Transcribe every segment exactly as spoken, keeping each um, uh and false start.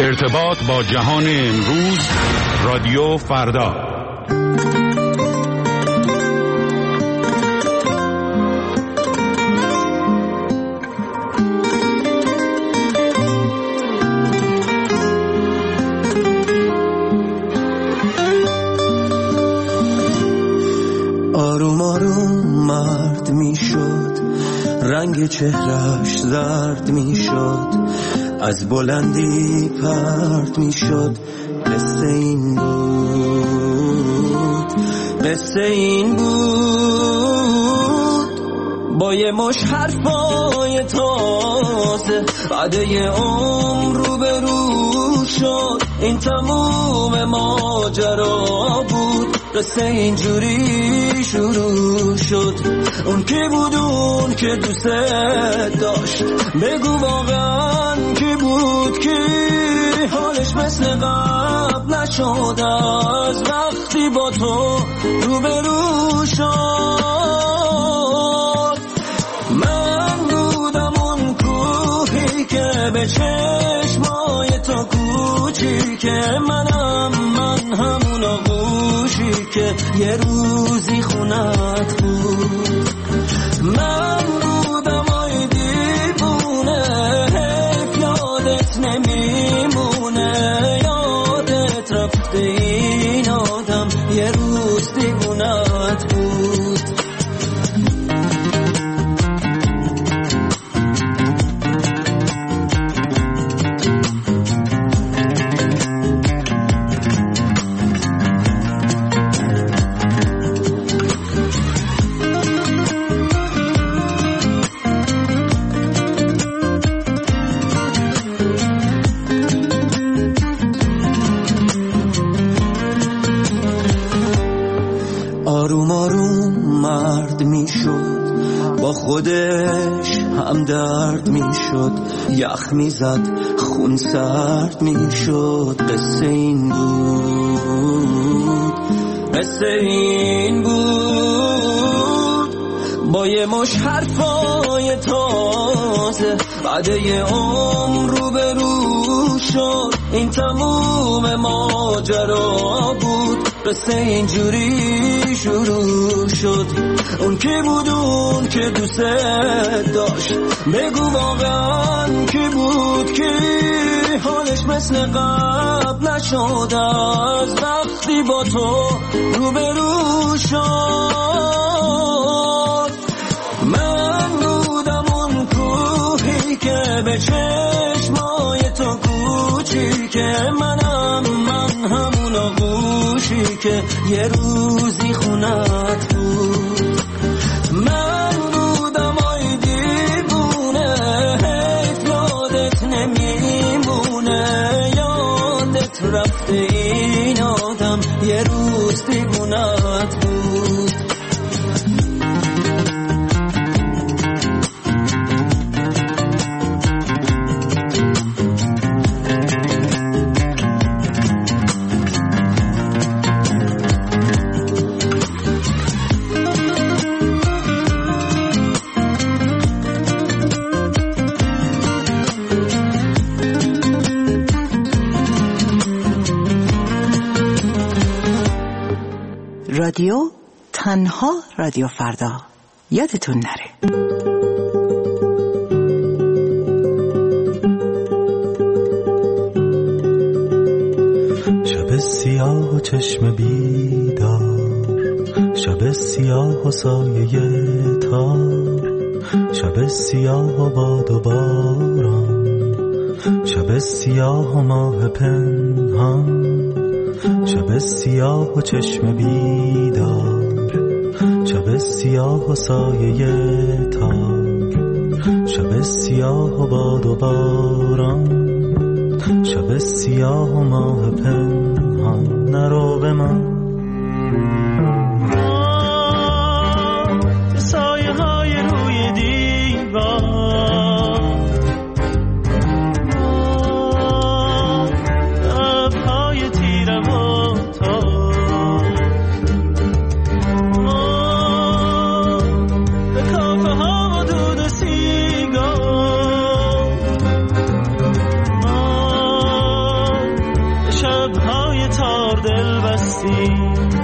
ارتباط با جهان امروز، رادیو فردا. آروم آروم مرد می شد، رنگ چهرش زرد می شد، از بلندی پرد می شد. قصه این بود، قصه این بود، با یه مش حرفای تازه بعده عمر رو به رو شد. این تموم ماجرا بود، قصه اینجوری شروع شد. اون کی بود اون که دوست داشت؟ بگو واقعا کی بود کی؟ حالش مثل قبل نشد از وقتی با تو روبرو شد. من بودم اون کوهی که به چشمای تو کوچیکه، منم من همون آغوشی که یه روزی خونت بود. من بودم آی دیوونه، حیف یادت نمیمونه، یادت رفته این آدم یه روز دیوونت بود. آروم آروم مرد می شد، با خودش هم درد می شد، یخ می زد خون سرد می شد. قصه این بود، قصه این بود، با یه مش حرفای تازه بعده عمر رو به رو شد. این تموم ماجرا بود، قصه اینجوری شروع شد. اون کی بود اون که دوست داشت؟ بگو واقعا کی بود کی؟ حالش مثل قبل نشد از وقتی با تو روبرو شد. من بودم اون کوهی که به چشمای تو کوچیکه، منم من همون آغوشی که یه روزی خونت بود. من بودم آی دیوونه، حیف یادت نمیمونه، یادت رفته این آدم یه روز دیوونت بود. رادیو تنها رادیو فردا، یادتون نره. شب سیاه و چشم بیدار، شب سیاه و سایه تار، شب سیاه و باد و باران، شب سیاه و ماه پنهان، شب سیاه و چشم بیدار، شب سیاه و سایه تار، شب سیاه و باد و باران، شب سیاه و ماه پنهان. نرو به من سایه های روی دیوار، لبهای تیرم و تار، به کافه ها و دود و سیگار، بستی.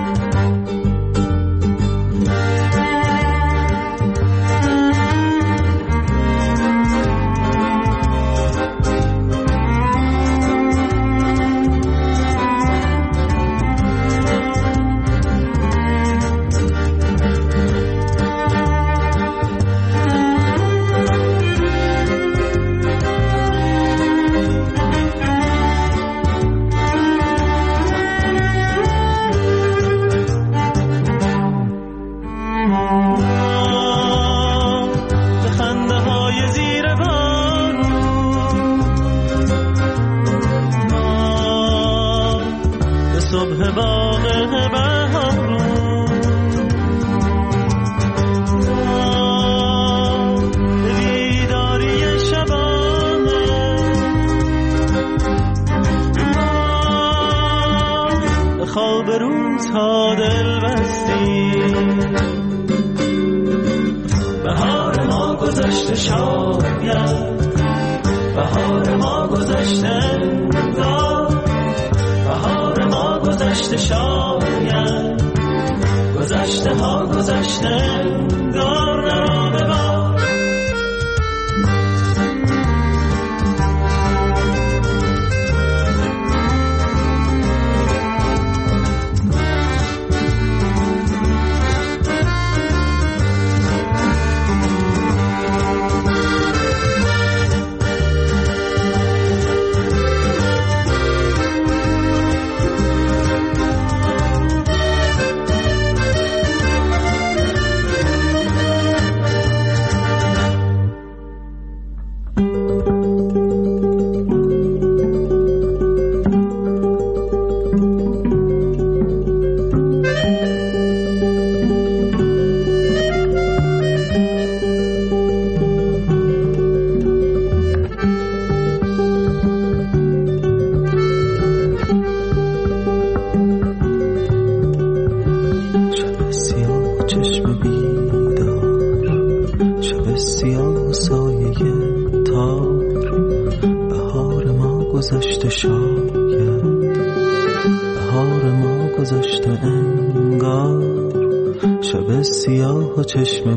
چشم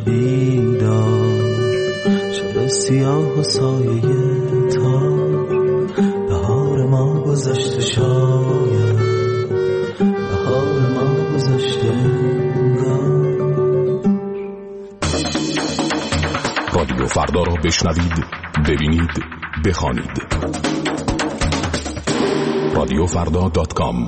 بیدار شب سیاه و سایه تار بهار ما گذشته شاید بهار ما گذشته انگار. رادیو فردا را بشنوید، ببینید، بخوانید. رادیو فردا دات کام.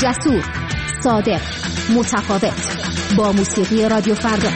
جسور، صادق، متفاوت. با موسیقی رادیو فردا.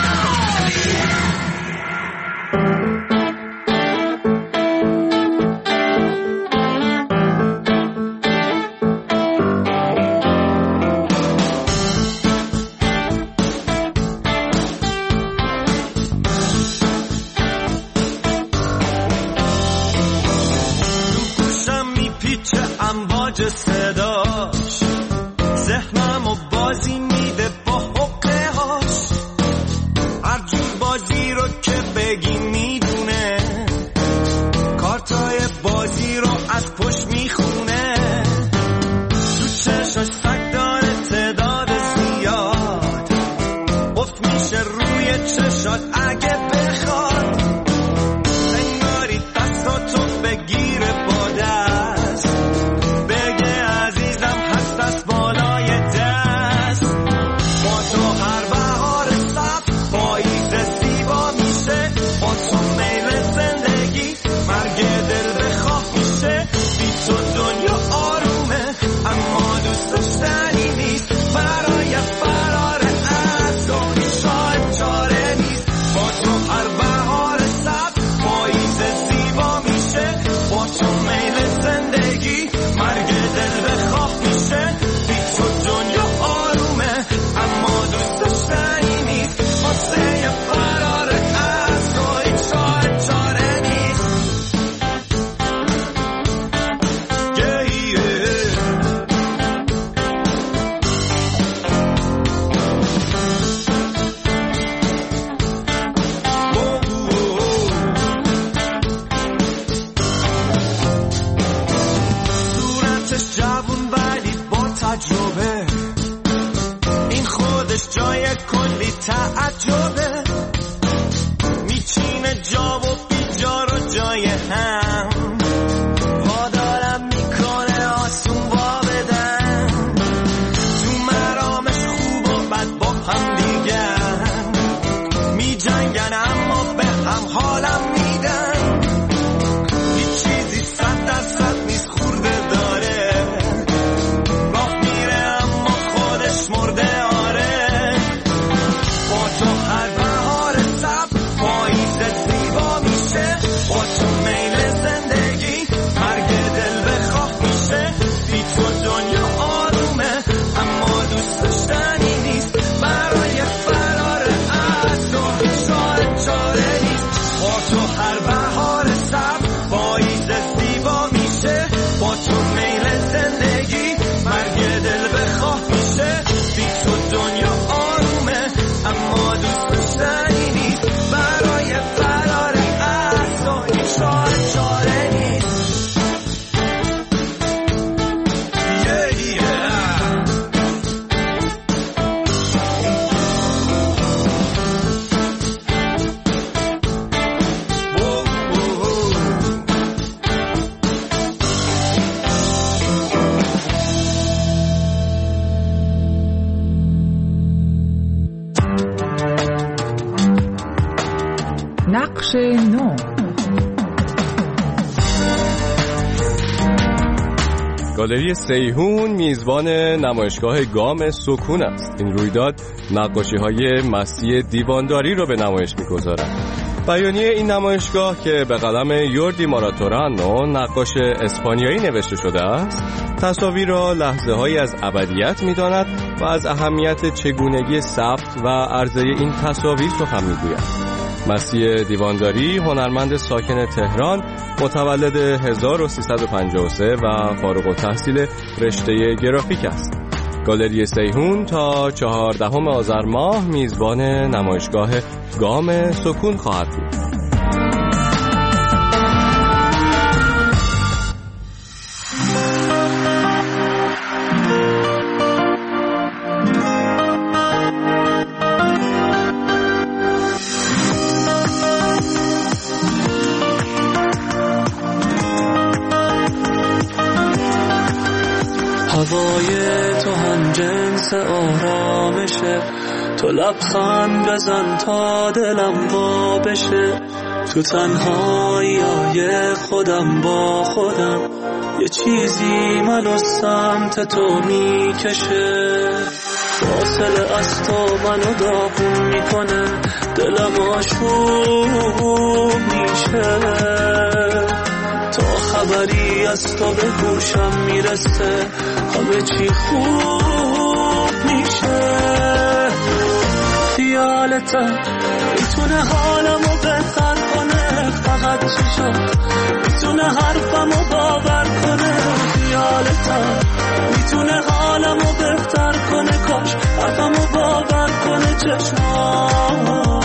صداش ذهنم و بازی میده با حقه هاش، هر جور بازی رو که بگی میدونه، کارتای بازی رو از پشت میخونه، تو چشاش سگ داره تعداد زیاد، افت میشه روی چشات اگه بخواد، انگاری دستاتو بگیره با دست، بالای دست، با تو هر بهار سبز پاییز زیبا میشه، با تو میل زندگی مرگ دل بخواه میشه، بی تو دنیا آرومه اما دوست داشتنی نیست، برای فرار از تو هیچ راه چاره نیست، با تو هر بهار سبز پاییز زیبا میشه، با تو میل زندگی مرگ دل بخواه میشه، دنیا آرومه اما دوست داشتنی نیست، واسه فرار از تو هیچ راه چاره نیست. yeah, yeah. oh, oh, oh. صورتش جوون ولی با تجربه، این خودش جای کلی تعجبه، میچینه جا و بیجا رو جای هم، وادارم میکنه آسون وا بدن، تو مرامش خوب و بد با هم دیگن، میجنگن اما به هم حالم میدن، هیچ چیزی صد درصد نیست خورده داره، راه میره اما خودش مرده آره، با تو هر بهار سبز پاییز زیبا میشه، با تو میل زندگی مرگ دل بخواه میشه، بی تو دنیا آرومه اما دوست داشتنی نیست، برای فرار از تو هیچ راه چاره نیست، با تو هر بهار سبز پاییز زیبا میشه، با تو میل زندگی مرگ دل بخواه میشه، بی تو دنیا آرومه اما دوست داشتنی نیست، برای فرار از تو هیچ راه چاره نیست. yeah, yeah. oh, oh, oh. نقش نو. گالری سیحون میزبان نمایشگاه گام سکون است. این رویداد نقاشی‌های مستی دیوانداری رو به نمایش می‌گذارد. بیانیه این نمایشگاه که به قلم یوردی ماراتورانو نقاش اسپانیایی نوشته شده است، تصاویر را لحظه‌هایی از ابدیت می‌داند و از اهمیت چگونگی ثبت و عرضه این تصاویر سخن می‌گوید. مسیح دیوانداری هنرمند ساکن تهران، متولد هزار و سیصد و پنجاه و سه و فارغ التحصیل رشته گرافیک است. گالری سیحون تا چهاردهم آذر ماه میزبان نمایشگاه گام سکون خواهد بود. هوای تو هم جنس آرامشه، تو لبخند بزن تا دلم وا بشه، تو تنهایی های خودم با خودم یه چیزی منو سمت تو میکشه، فاصله از تو منو داغون میکنه، دلم آشوب میشه. تا خبری از تو به گوشم میرسه همه چی خوب میشه. خیالتم میتونه حالمو بهتر کنه، فقط چشم میتونه حرفمو باور کنه. خیالتم میتونه حالمو بهتر کنه، کاش حرفمو باور کنه چشمام.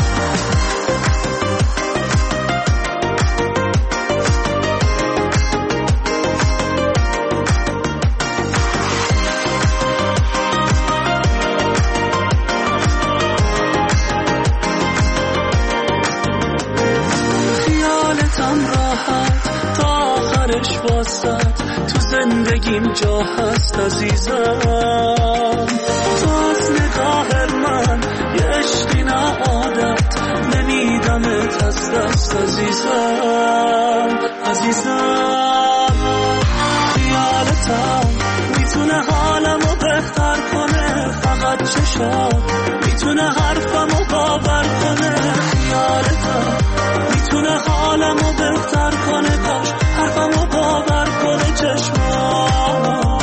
تو زندگیم جا هست عزیزم، تو از نگاه من یه عشقی نه عادت، نمیدمت از دست عزیزم عزیزم. خیالتم میتونه حالمو بهتر کنه، فقط چشم میتونه حرفمو باور کنه. خیالتم میتونه حالمو بهتر کنه، کاش حرفمو باور کنه چشمات.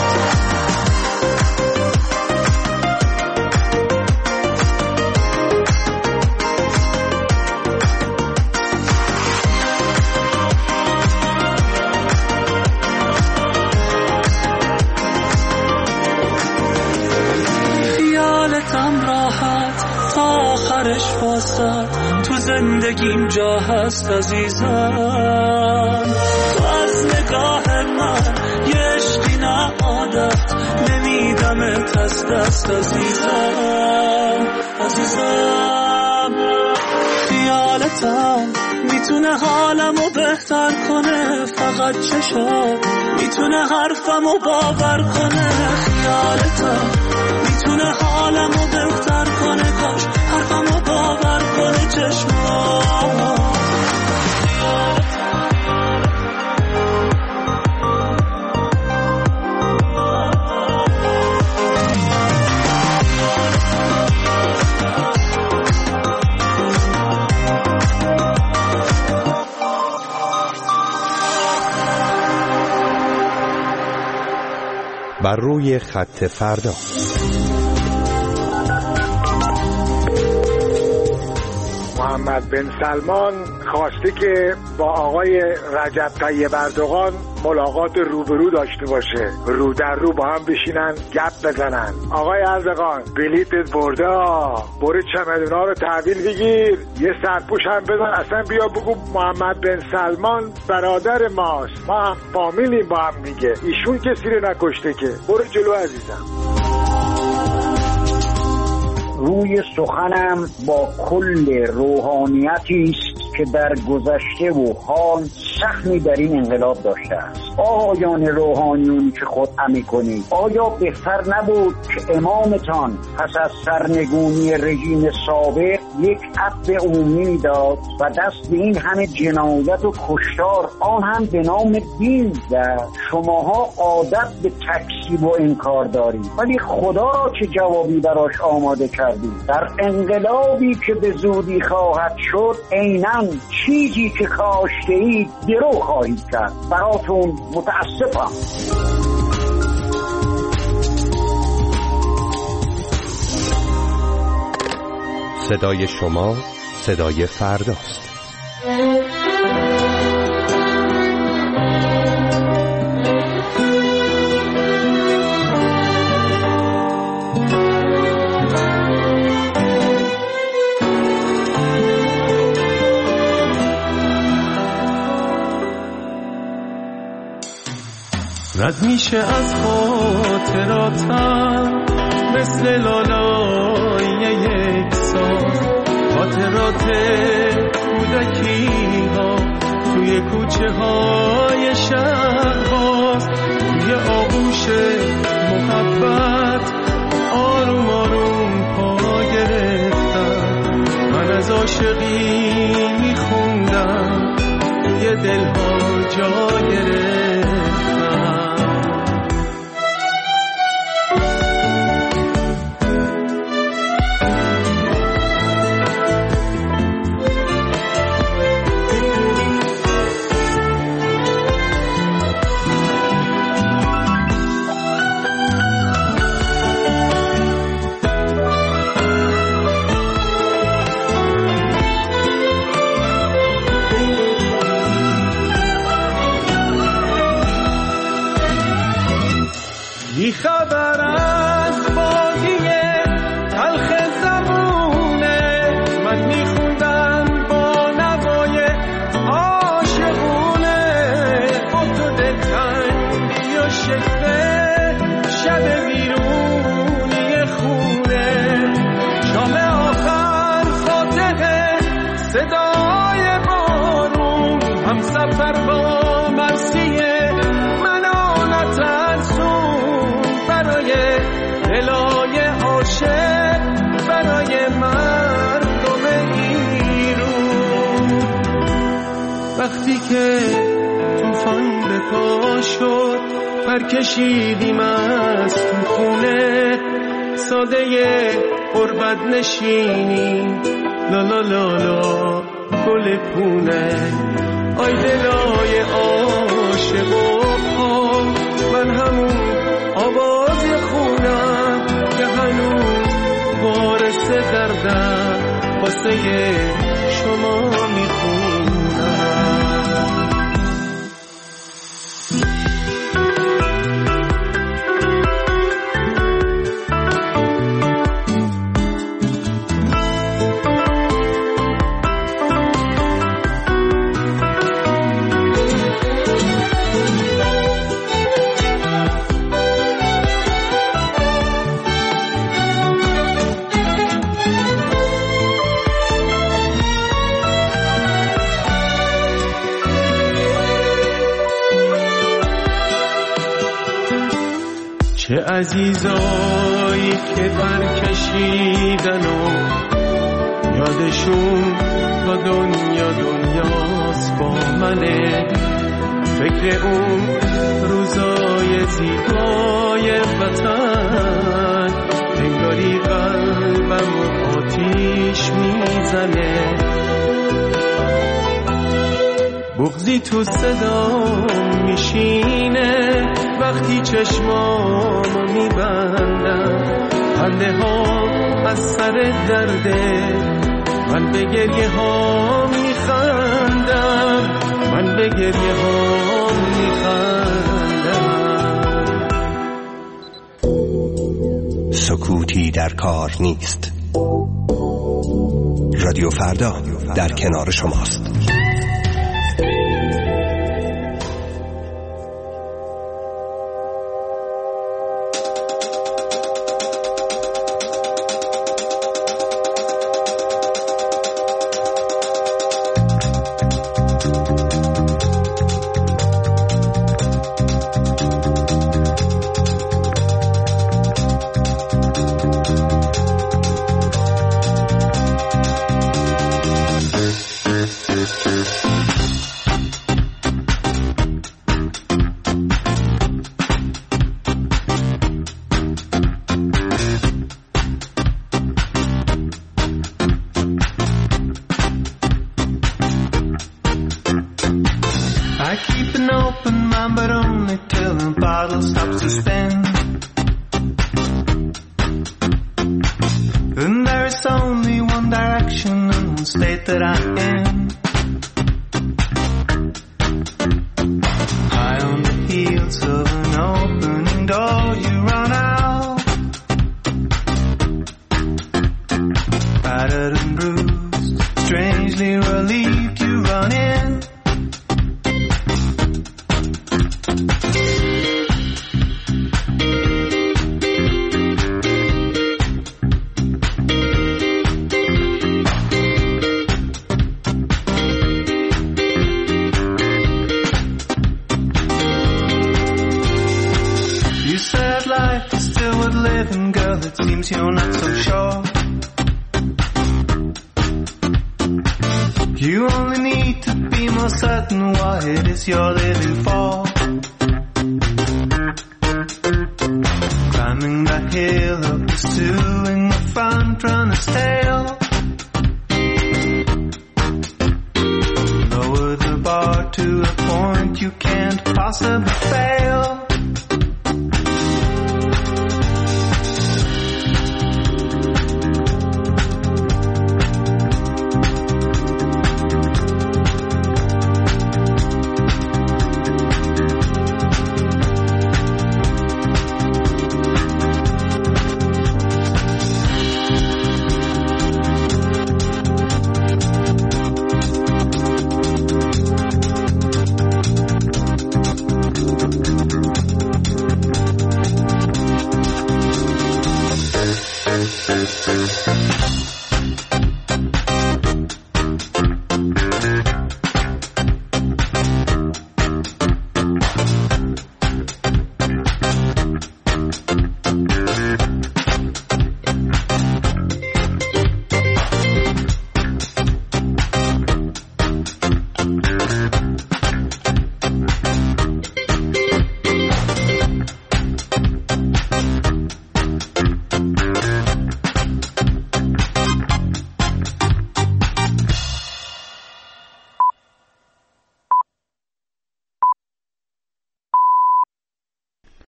خیالتم راحت تا آخرش واسد، تو زندگیم جا هست عزیزم. تو از نگاه من یه عشقی نه عادت، نمیدمت از دست عزیزم عزیزم. خیالتم میتونه حالمو بهتر کنه، فقط چشم میتونه حرفمو باور کنه. خیالتم میتونه حالمو بهتر کنه، کاش حرفمو باور کنه چشمام. بر روی خط فردا. محمد بن سلمان خواسته که با آقای رجب طیب اردوغان ملاقات روبرو داشته باشه، رو در رو با هم بشینن گپ بزنن. آقای اردوغان بلیتت برده، برو چمدونا رو تحویل بگیر، یه سرپوش هم بزن، اصلا بیا بگو محمد بن سلمان برادر ماست، ما هم فامیلیم با هم دیگه، ایشون کسی رو نکشته که. برو جلو عزیزم. روی سخنم با کل روحانیتی است که در گذشته و حال سهمی در این انقلاب داشته است. آقایان روحانیونی که خدعه می‌کنید، آیا بهتر نبود که امامتان پس از سرنگونی رژیم سابق یک عفو عمومی داد و دست به این همه جنایت و کشتار، آن هم به نام دین زد؟ شماها عادت به تکذیب و انکار دارید، ولی خدا را چه جوابی براش آماده کردید؟ در انقلابی که به زودی خواهد شد، عیناً چیزی که کاشته اید درو خواهید کرد. براتون متاسفم. صدای شما صدای فرداست. رد میشه از خاطراتم مثل لالای یک ساز، خاطرات کودکی ها توی کوچه های شهر باز، توی آغوش محبت آروم آروم پا گرفتم. من از عاشقی میخوندم توی دلها جا گرفتم. بی خبر از بازی تلخ زمونه، من میخوندم با نوای عاشقونه، با تو دلتنگی و شکوه شب بیرونی خونه، شام آخر فاتحه صدای بارون، هم سفر با مرسیه منانت ارزون، برای دلای عاشق برای مردم ایرون. وقتی که طوفان به پا شد پر کشیدیم از تو خونه، ساده غربت نشینیم لا لا لا لا گل پونه، آی دلای عاشق و پا، من همون آواز خونم که هنوز وارث دردم واسه شما میخونم. چه عزیزایی که پر کشیدن و یادشون تا دنیا دنیاست با منه، فکر اون روزای زیبای وطن انگاری قلبم و آتیش میزنه، بغضی تو صدام میشینه وقتی چشمامو میبندم، خنده ها از سر درده، من به گریه ها میخندم، من به گریه ها میخندم. سکوتی در کار نیست. رادیو فردا در کنار شماست.